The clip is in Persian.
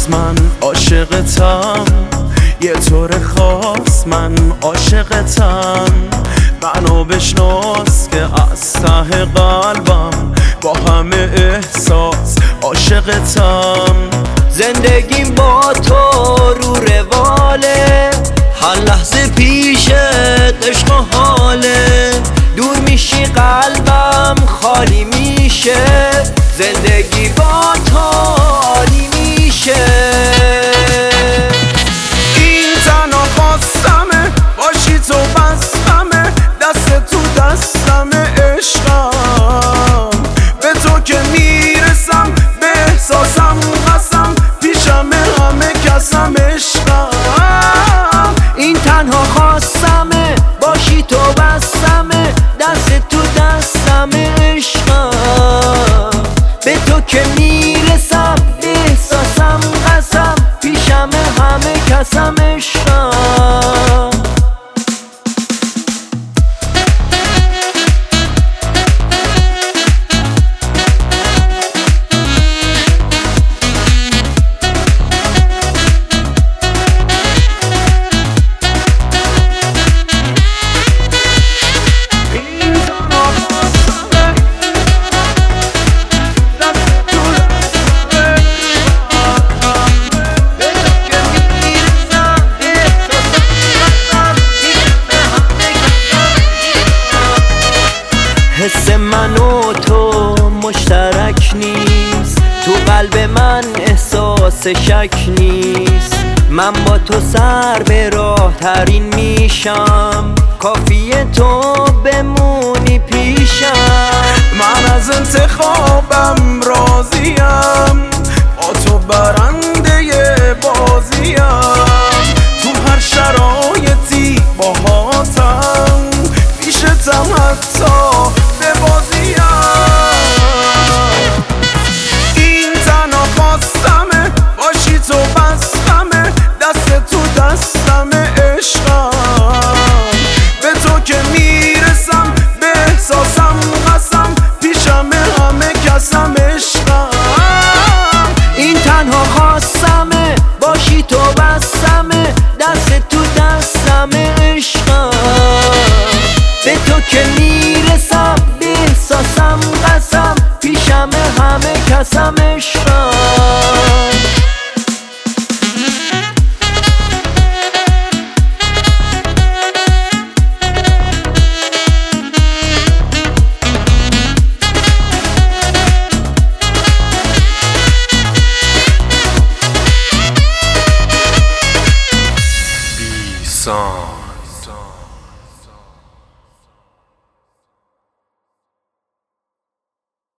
هنوز من عاشقتم، یه طور خاص من عاشقتم. منو بشناس که از ته قلبم با همه احساس عاشقتم. زندگیم با تو رو رواله، هر لحظه پیشت عشق و حاله. دور میشی قلبم خالی میشه، زندگی با تو عالی میشه. این تنها خواستمه باشی تو بستمه، دست تو دستمه عشقم. به تو که میرسم به احساسم قسم، پیشم همه کسم عشقم. این تنها خواستمه باشی تو بستمه، دست تو دستمه عشقم. به تو که میرسم به احساسم قسم، پیشم همه کسم عشقم. حس من و تو مشترک نیست، تو قلب من احساس شک نیست. من با تو سر به راه ترین میشم، کافیه تو بمونی پیشم. من از انتخابم راضیم، با تو برنده بازیم. تو هر شرایطی باهاتم، پیشتم حتی به بازیم. این تنها خواستمه باشی تو بستمه، دست تو دستمه عشقم. به تو که میرسم به احساسم قسم، پیشم همه کسم عشقم. این تنها خواستمه باشی تو بستمه، دست تو دستمه عشقم. به تو که میرسم به احساسم قسم، پیشم همه کسم عشقم. song.